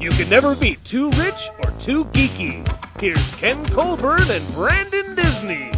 You can never be too rich or too geeky. Here's Ken Colburn and Brandon Disney.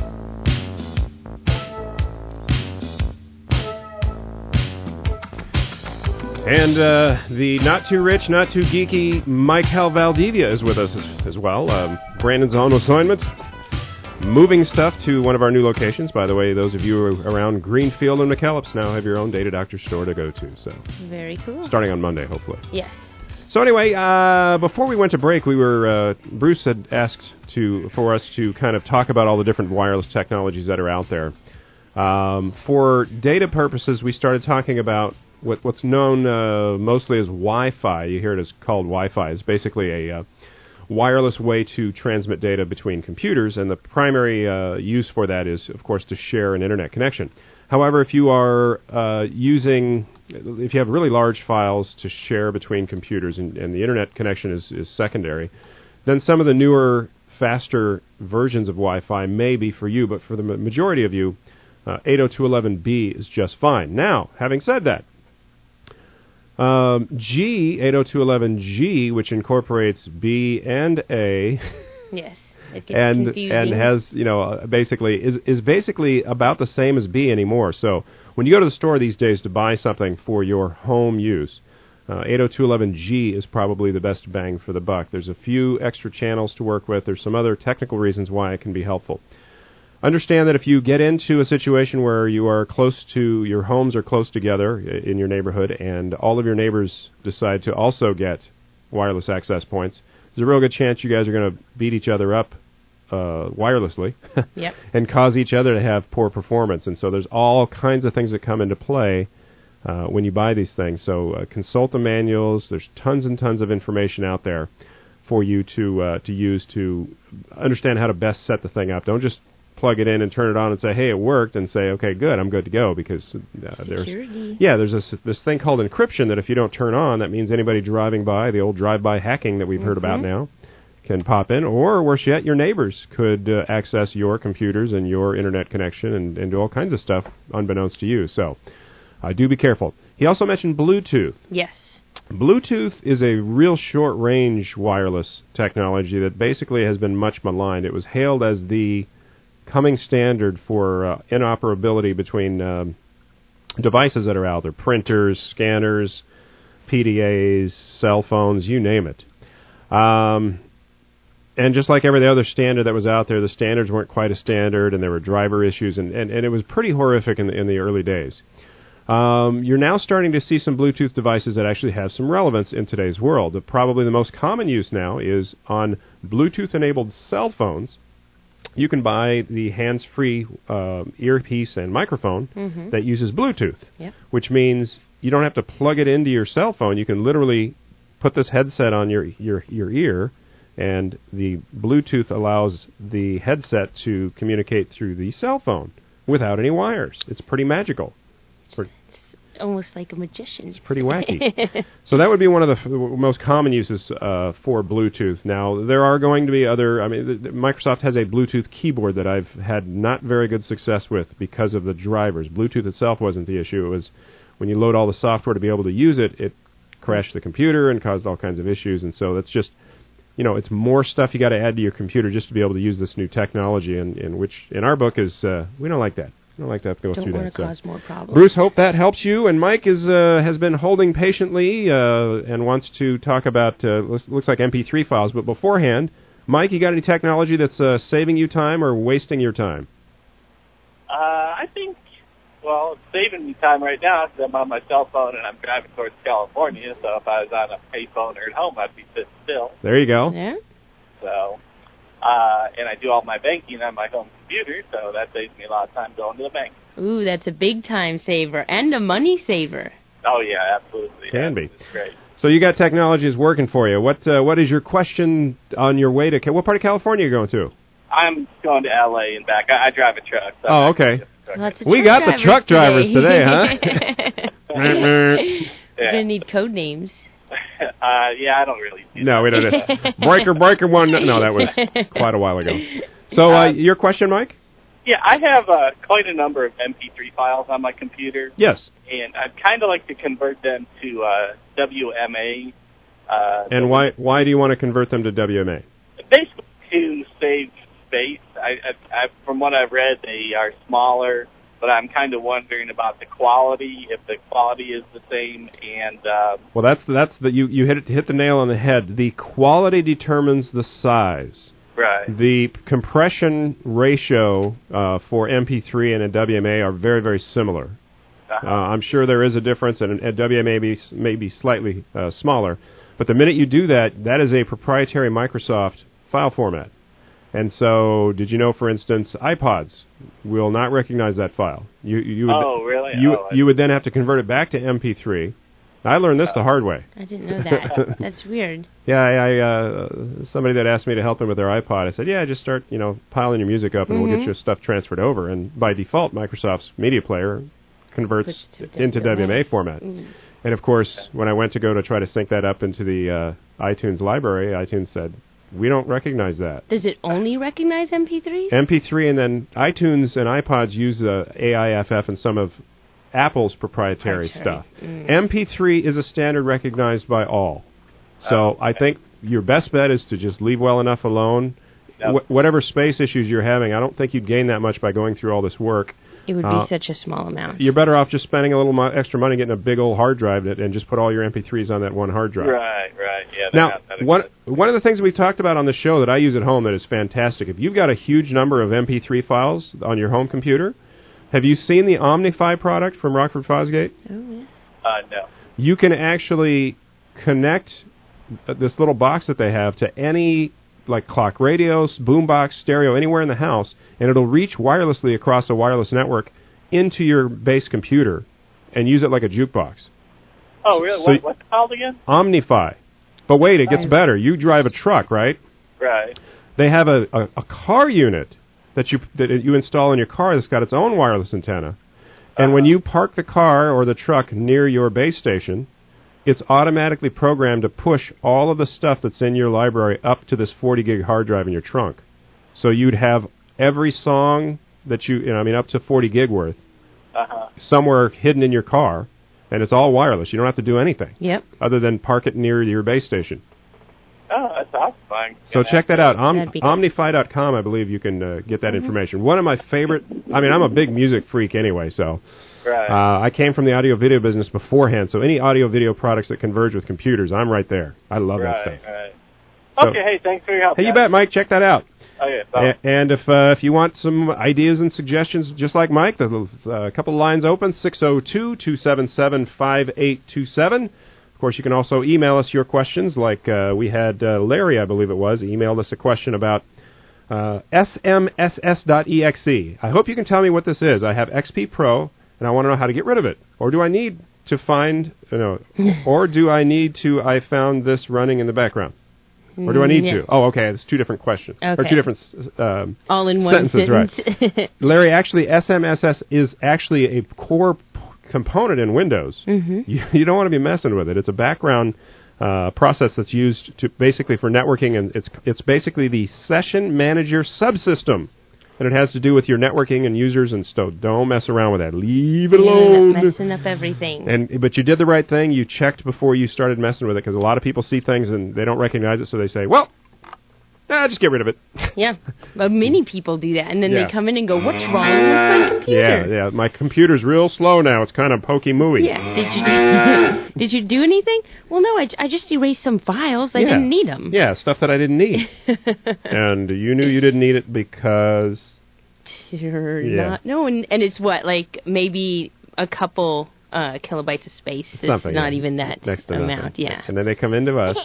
And the not too rich, not too geeky Mike Hal Valdivia is with us as well. Brandon's on assignment. Moving stuff to one of our new locations. By the way, those of you around Greenfield and McKellips now have your own Data Doctor store to go to. So very cool. Starting on Monday, hopefully. Yes. So anyway, before we went to break, Bruce had asked for us to kind of talk about all the different wireless technologies that are out there. For data purposes, we started talking about what's known mostly as Wi-Fi. You hear it as called Wi-Fi. It's basically a wireless way to transmit data between computers, and the primary use for that is, of course, to share an internet connection. However, if you are if you have really large files to share between computers and the internet connection is secondary, then some of the newer, faster versions of Wi-Fi may be for you, but for the majority of you, 802.11b is just fine. Now, having said that, 802.11g, which incorporates B and A, yes, it gets confusing. And has, basically is basically about the same as B anymore. So when you go to the store these days to buy something for your home use, 802.11g is probably the best bang for the buck. There's a few extra channels to work with. There's some other technical reasons why it can be helpful. Understand that if you get into a situation where your homes are close together in your neighborhood, and all of your neighbors decide to also get wireless access points, there's a real good chance you guys are going to beat each other up wirelessly yep. and cause each other to have poor performance. And so there's all kinds of things that come into play when you buy these things. So consult the manuals. There's tons and tons of information out there for you to use to understand how to best set the thing up. Don't just plug it in and turn it on and say, hey, it worked, and say, okay, good, I'm good to go, because there's this thing called encryption that if you don't turn on, that means anybody driving by, the old drive-by hacking that we've heard about now, can pop in, or worse yet, your neighbors could access your computers and your internet connection and do all kinds of stuff unbeknownst to you. So do be careful. He also mentioned Bluetooth. Yes. Bluetooth is a real short-range wireless technology that basically has been much maligned. It was hailed as the coming standard for interoperability between devices that are out there, printers, scanners, PDAs, cell phones, you name it. And just like every other standard that was out there, the standards weren't quite a standard, and there were driver issues, and it was pretty horrific in the early days. You're now starting to see some Bluetooth devices that actually have some relevance in today's world. Probably the most common use now is on Bluetooth-enabled cell phones. You can buy the hands-free earpiece and microphone that uses Bluetooth, which means you don't have to plug it into your cell phone. You can literally put this headset on your ear, and the Bluetooth allows the headset to communicate through the cell phone without any wires. It's pretty magical. Almost like a magician. It's pretty wacky. So that would be one of the most common uses for Bluetooth. Now, there are going to be other... Microsoft has a Bluetooth keyboard that I've had not very good success with because of the drivers. Bluetooth itself wasn't the issue. It was when you load all the software to be able to use it, it crashed the computer and caused all kinds of issues. And so that's just... it's more stuff you got to add to your computer just to be able to use this new technology, and which, in our book, is... we don't like that. I don't like to have to go through that. Don't want to cause more problems. Bruce, hope that helps you. And Mike has been holding patiently and wants to talk about, looks like MP3 files. But beforehand, Mike, you got any technology that's saving you time or wasting your time? I think, it's saving me time right now because I'm on my cell phone and I'm driving towards California. So if I was on a payphone or at home, I'd be sitting still. There you go. Yeah. So... and I do all my banking on my home computer, so that saves me a lot of time going to the bank. Ooh, that's a big time saver and a money saver. Oh, yeah, absolutely. Can be. It's great. So you got technology is working for you. What is your question on your way to... What part of California are you going to? I'm going to L.A. and back. I drive a truck. So okay. We got the truck drivers today, huh? You're going to need code names. Yeah, I don't really do No, we don't. Breaker one. No, that was quite a while ago. So your question, Mike? Yeah, I have quite a number of MP3 files on my computer. Yes. And I'd kind of like to convert them to WMA And why do you want to convert them to WMA? Basically to save space. I from what I've read, they are smaller, but I'm kind of wondering about the quality, if the quality is the same. And well, that's you hit the nail on the head. The quality determines the size. Right. The compression ratio for MP3 and a WMA are very, very similar. I'm sure there is a difference, and a WMA may be slightly smaller. But the minute you do that, that is a proprietary Microsoft file format. And so, did you know, for instance, iPods will not recognize that file. You would, oh, really? You would then have to convert it back to MP3. I learned this the hard way. I didn't know that. That's weird. Yeah, I somebody that asked me to help them with their iPod, I said, yeah, just start, piling your music up, and we'll get your stuff transferred over. And by default, Microsoft's media player converts into WMA format. And of course, when I went to go to try to sync that up into the iTunes library, iTunes said, we don't recognize that. Does it only recognize MP3s? MP3, and then iTunes and iPods use AIFF and some of Apple's proprietary stuff. MP3 is a standard recognized by all. So I think your best bet is to just leave well enough alone. Yep. Whatever space issues you're having, I don't think you'd gain that much by going through all this work. It would be such a small amount. You're better off just spending a little extra money getting a big old hard drive and just put all your MP3s on that one hard drive. Right. Yeah. Now, one of the things we talked about on the show that I use at home that is fantastic, if you've got a huge number of MP3 files on your home computer, have you seen the Omnify product from Rockford Fosgate? Oh, yes. No. You can actually connect this little box that they have to any like clock radios, boombox, stereo, anywhere in the house, and it'll reach wirelessly across a wireless network into your base computer and use it like a jukebox. Oh, really? So what's it called again? Omnify. But wait, it gets better. You drive a truck, right? Right. They have a car unit that you install in your car that's got its own wireless antenna. And when you park the car or the truck near your base station, it's automatically programmed to push all of the stuff that's in your library up to this 40-gig hard drive in your trunk. So you'd have every song that up to 40 gig worth, somewhere hidden in your car, and it's all wireless. You don't have to do anything. Yep. Other than park it near your base station. Oh, that's awesome. So check that out. Omnify.com, I believe you can get that information. One of my favorite, I'm a big music freak anyway, so I came from the audio-video business beforehand, so any audio-video products that converge with computers, I'm right there. I love that stuff. Right. So, okay, hey, thanks for your help. Hey, you bet, Mike. Check that out. Okay, bye. And if you want some ideas and suggestions, just like Mike, there's a couple lines open, 602-277-5827. Of course, you can also email us your questions, like we had Larry, I believe it was, emailed us a question about smss.exe. I hope you can tell me what this is. I have XP Pro, and I want to know how to get rid of it. Or do I need to I found this running in the background? Or do I need to? Oh, okay, it's two different questions. Okay. Or two different all in one sentences, sentence. right. Larry, actually, SMSS is actually a core component in Windows. You don't want to be messing with it. It's a background process that's used to basically for networking, and it's basically the session manager subsystem, and it has to do with your networking and users and stuff. Don't mess around with that. Leave it alone. Messing up everything. But you did the right thing. You checked before you started messing with it, because a lot of people see things and they don't recognize it, so they say, well, just get rid of it. Yeah, but many people do that, and then they come in and go, what's wrong with my computer? Yeah, my computer's real slow now. It's kind of pokey-mooey. Yeah, did you do anything? Well, no, I just erased some files. I didn't need them. Yeah, stuff that I didn't need. And you knew you didn't need it because... You're not... No, and it's what, like maybe a couple... kilobytes of space. Something, it's not even that amount. Nothing. Yeah. And then they come into us.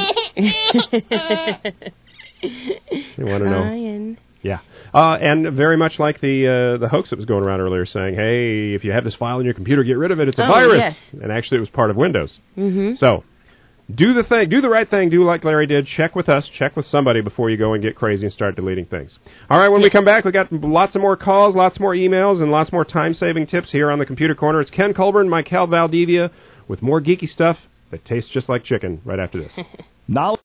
You want to know? Yeah. And very much like the hoax that was going around earlier saying, hey, if you have this file in your computer, get rid of it. It's a virus. Yes. And actually it was part of Windows. So do the right thing. Do like Larry did. Check with us. Check with somebody before you go and get crazy and start deleting things. All right, when we come back, we got lots of more calls, lots more emails, and lots more time-saving tips here on the Computer Corner. It's Ken Colburn, Michael Valdivia, with more geeky stuff that tastes just like chicken right after this. Now.